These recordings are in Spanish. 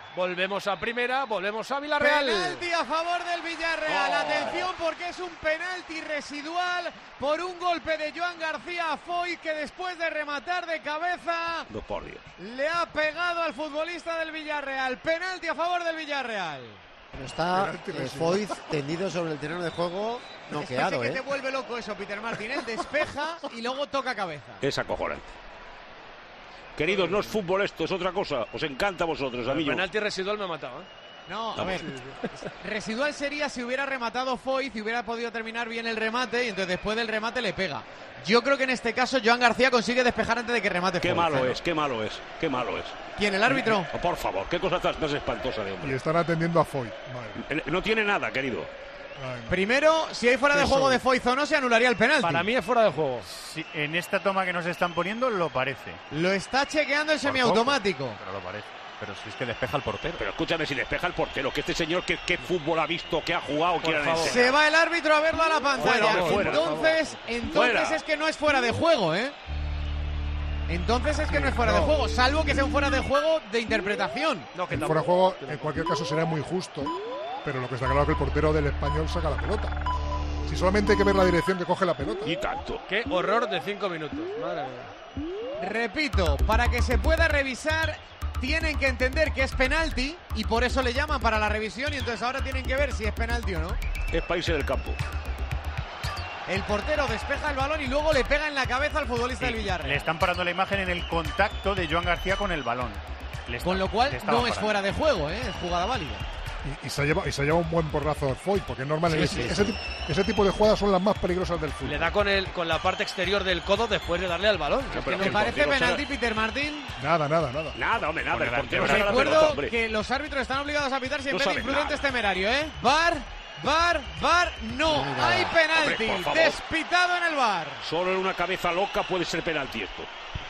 Volvemos a primera, volvemos a Villarreal. Penalti a favor del Villarreal. Atención, porque es un penalti residual por un golpe de Joan García a Foyth, que después de rematar de cabeza le ha pegado al futbolista del Villarreal. Penalti a favor del Villarreal. Pero está Foyth tendido sobre el terreno de juego, noqueado. Es que te vuelve loco eso, Peter Martin. Él despeja y luego toca cabeza. Es acojonante. Queridos, no es fútbol esto, es otra cosa. Os encanta a vosotros, a mí. El penalti residual me ha matado, ¿eh? No, a ver, residual sería si hubiera rematado Foyth y hubiera podido terminar bien el remate, y entonces después del remate le pega. Yo creo que en este caso Joan García consigue despejar antes de que remate Foyth. Qué malo es, qué malo es, qué malo es. ¿Quién, el árbitro? Oh, por favor, qué cosa tan espantosa de hombre. Y están atendiendo a Foyth. No tiene nada, querido. Primero, si hay fuera de juego de Foyth o no, se anularía el penalti. Para mí es fuera de juego. Sí, en esta toma que nos están poniendo lo parece. Lo está chequeando el semiautomático. Pero lo parece. Pero si es que despeja el portero. Pero escúchame, si despeja el portero, que este señor, ¿qué fútbol ha visto, qué ha jugado? Se va el árbitro a verlo a la pantalla. Fuera, entonces es que no es fuera de juego, ¿eh? Entonces es que no es fuera de juego, salvo que sea un fuera de juego de interpretación. El fuera de juego, en cualquier caso, será muy justo. Pero lo que está claro es que el portero del Español saca la pelota. Si solamente hay que ver la dirección que coge la pelota. Y tanto. Qué horror de 5 minutos. Madre mía. Repito, para que se pueda revisar, tienen que entender que es penalti y por eso le llaman para la revisión, y entonces ahora tienen que ver si es penalti o no. Es país del campo. El portero despeja el balón y luego le pega en la cabeza al futbolista del Villarreal. Le están parando la imagen en el contacto de Joan García con el balón. Con lo cual no es fuera de juego, es jugada válida. Y se ha llevado un buen porrazo Foyth, porque es normal. Ese tipo de jugadas son las más peligrosas del fútbol. Le da con la parte exterior del codo después de darle al balón. ¿Me parece penalti, Peter Martín? Nada. Nada, hombre, nada. El portero recuerdo que los árbitros están obligados a pitar si en vez de imprudente es temerario, ¿eh? VAR, no. Hay penalti. Hombre, despitado en el VAR. Solo en una cabeza loca puede ser penalti esto.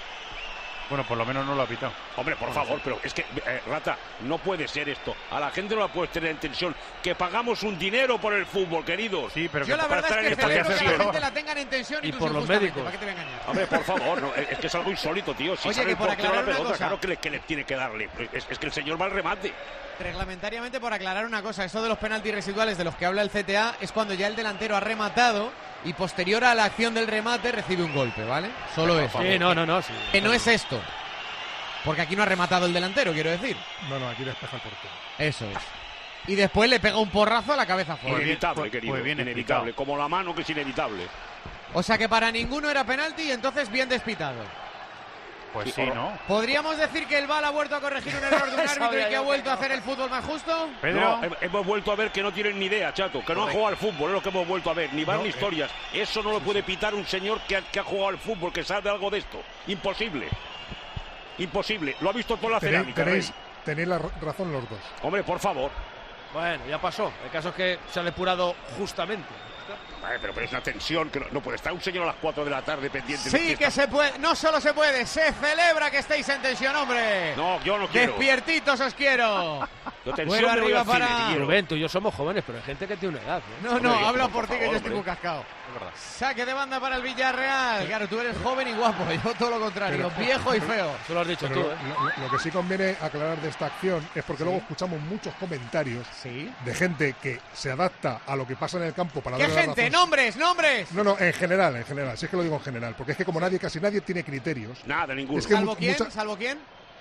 Bueno, por lo menos no lo ha pitado. Hombre, por favor, pero es que, Rata, no puede ser esto. A la gente no la puedes tener en tensión. Que pagamos un dinero por el fútbol, queridos. Sí, pero yo la verdad es que celebro que la gente la tengan en tensión y por los médicos. ¿Para qué te voy a engañar? Hombre, por favor, no, es que es algo insólito, tío. Si oye, que por aclarar una cosa, claro que le tiene que darle. Es que el señor va al remate. Reglamentariamente, por aclarar una cosa, eso de los penaltis residuales de los que habla el CTA es cuando ya el delantero ha rematado y posterior a la acción del remate recibe un golpe, ¿vale? Solo eso. Sí, no. Sí. Que no es esto. Porque aquí no ha rematado el delantero, quiero decir. No, aquí despeja el portero. Eso es. Y después le pega un porrazo a la cabeza fuera. Inevitable, querido. Inevitable. Como la mano, que es inevitable. O sea que para ninguno era penalti y entonces bien despitado. Pues sí, ¿no? ¿Podríamos decir que el VAR ha vuelto a corregir un error de un árbitro y que ha vuelto a hacer el fútbol más justo? Pedro. No, hemos vuelto a ver que no tienen ni idea, chato. Que no han jugado al fútbol, es lo que hemos vuelto a ver. Ni van ni historias. Eso no lo puede pitar un señor que ha jugado al fútbol, que sabe algo de esto. Imposible. Imposible. Lo ha visto toda la cerámica. Tenéis la razón los dos. Hombre, por favor. Bueno, ya pasó. El caso es que se ha depurado justamente. Pero es una tensión que no puede estar un señor a las 4 de la tarde pendiente. Sí, que se puede. No solo se puede, se celebra que estéis en tensión, hombre. No, yo no quiero. Despiertitos os quiero. Bueno, arriba para Rubén, tú y yo somos jóvenes, pero hay gente que tiene una edad, ¿eh? No, habla por ti, que yo estoy muy cascado. Saque de banda para el Villarreal. Claro, tú eres joven y guapo, yo todo lo contrario, viejo y feo. Tú lo has dicho tú, ¿eh? Lo que sí conviene aclarar de esta acción es porque luego escuchamos muchos comentarios de gente que se adapta a lo que pasa en el campo para ¿Qué darle gente? la razón. ¡Nombres! No, en general, si es que lo digo en general, porque es que como casi nadie tiene criterios. Nada, ninguno. Es que ¿Salvo quién?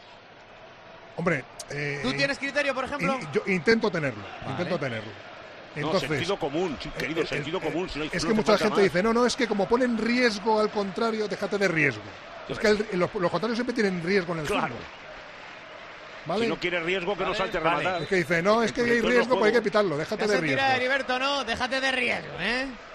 Hombre, ¿tú tienes criterio, por ejemplo? Yo intento tenerlo, Entonces, sentido común, querido, sentido común. Si no hay, es que mucha gente dice, no, es que como ponen riesgo al contrario, déjate de riesgo. Es que los contrarios siempre tienen riesgo en el fútbol. ¿Vale? Si no quiere riesgo, que no salte a rematar. Es que dice, no, es que hay riesgo, pues hay que pitarlo, déjate de riesgo. Heriberto, no, déjate de riesgo, ¿eh?